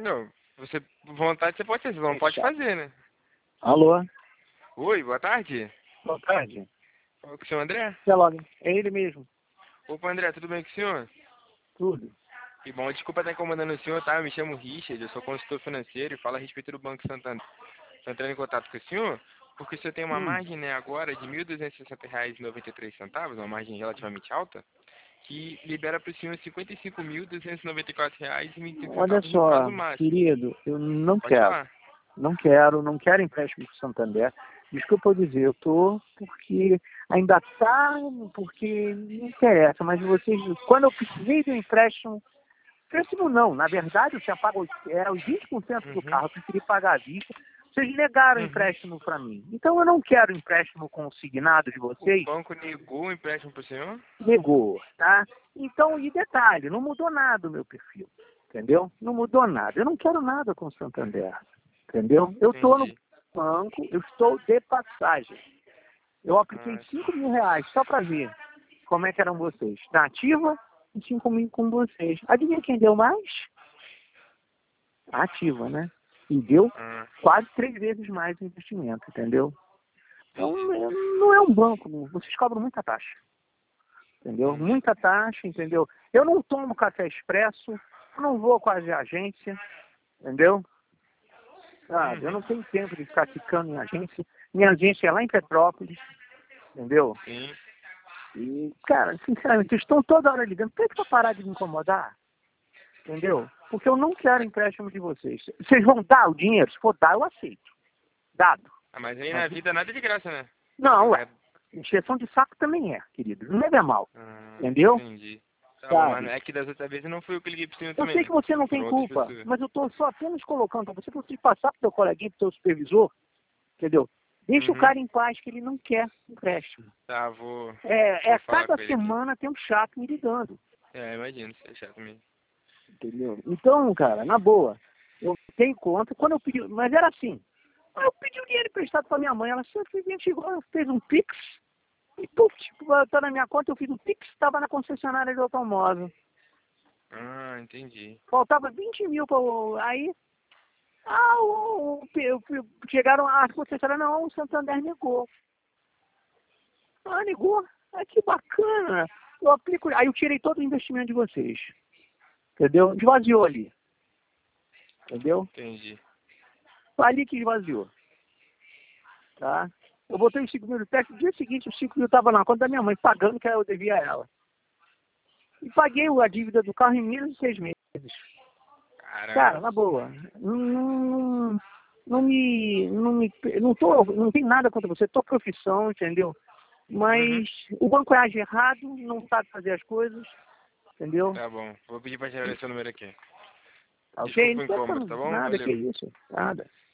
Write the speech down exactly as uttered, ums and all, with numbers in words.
Não, você, vontade você pode ter, você não pode fazer, né? Alô? Oi, boa tarde. Boa tarde. Fala com o senhor André? É logo. É ele mesmo. Opa, André, tudo bem com o senhor? Tudo. Que bom, desculpa estar incomodando o senhor, tá? Eu me chamo Richard, eu sou consultor financeiro e falo a respeito do Banco Santander. Estou entrando em contato com o senhor porque o senhor tem uma Hum. margem, né, agora de mil duzentos e sessenta reais e noventa e três centavos, uma margem relativamente alta, que libera para o senhor cinquenta e cinco mil duzentos e noventa e quatro reais e vinte e cinco Olha centavos no só, prazo máximo. querido, eu não Pode quero. falar. Não quero, não quero empréstimo com o Santander. Desculpa eu dizer, eu tô porque ainda tá, porque não interessa, mas vocês, quando eu precisei do empréstimo, empréstimo não, na verdade eu tinha pago, era os vinte por cento do Uhum. carro, eu preferi pagar à vista, vocês negaram o Uhum. empréstimo para mim. Então eu não quero empréstimo consignado de O vocês. banco negou o empréstimo para o senhor? Negou, tá? Então, e detalhe, não mudou nada o meu perfil, entendeu? Não mudou nada. Eu não quero nada com o Santander, entendeu? Eu estou no Entendi. banco, eu estou de passagem. Eu apliquei Ah, cinco mil reais só para ver como é que eram vocês. Na ativa, e cinco mil com vocês. Adivinha quem deu mais? A ativa, né? E deu ah, quase três vezes mais o investimento, entendeu? Então, entendi. é- não é um banco, não. Vocês cobram muita taxa. Entendeu? Entendi. Muita taxa, entendeu? Eu não tomo café expresso, eu não vou quase à agência, entendeu? Sabe? Eu Uhum. não tenho tempo de ficar ficando em agência. Minha agência é lá em Petrópolis, entendeu? Sim. E, cara, sinceramente, vocês estão toda hora ligando. Tem que parar de me incomodar, entendeu? Porque eu não quero empréstimo de vocês. Vocês vão dar o dinheiro? Se for dar, eu aceito. Dado. Ah, mas aí na Mas, vida nada é de graça, né? não, ué. É. Encheção de saco também é, querido. Não é mal, Ah, entendeu? entendi. Tá bom, mas Sabe? é que das outras vezes não fui eu que liguei pro senhor Eu também, sei que né? você não tem Foram outras culpa, pessoas. mas eu estou só apenas colocando para você, para você passar para o teu coleguinha, para o teu supervisor, entendeu? Deixa o Uhum. cara em paz, que ele não quer empréstimo. Tá, vou, É, vou é falar cada com ele aqui. semana tem um chato me ligando, É, imagino, isso é chato mesmo. entendeu? Então, cara, na boa, eu tenho conta, quando eu pedi, mas era assim, eu pedi o dinheiro emprestado para minha mãe, ela simplesmente chegou, fez um Pix, e puf, tá na minha conta, eu fiz um Pix, estava na concessionária de automóvel. Ah, entendi. Faltava vinte mil para aí. Ah, o, o, o- chegaram a concessionária, não, o Santander negou. Ah, negou? Ah, que bacana. Eu aplico, aí eu tirei todo o investimento de vocês. Entendeu? Esvaziou ali. Entendeu? Entendi. Foi ali que esvaziou. Tá? Eu botei os cinco mil de teste, no dia seguinte os cinco mil estavam na conta da minha mãe, pagando que eu devia a ela. E paguei a dívida do carro em menos de seis meses. Cara, Caramba. na boa. Não, não, não me. Não, me, não, tô, não tem nada contra você, tô profissão, entendeu? Uhum. Mas o banco age errado, não sabe fazer as coisas, entendeu? Tá bom. Vou pedir pra tirar esse número aqui. Tá ok? Desculpa Não o tô incômodo, falando tá bom? nada, que Valeu. isso, nada.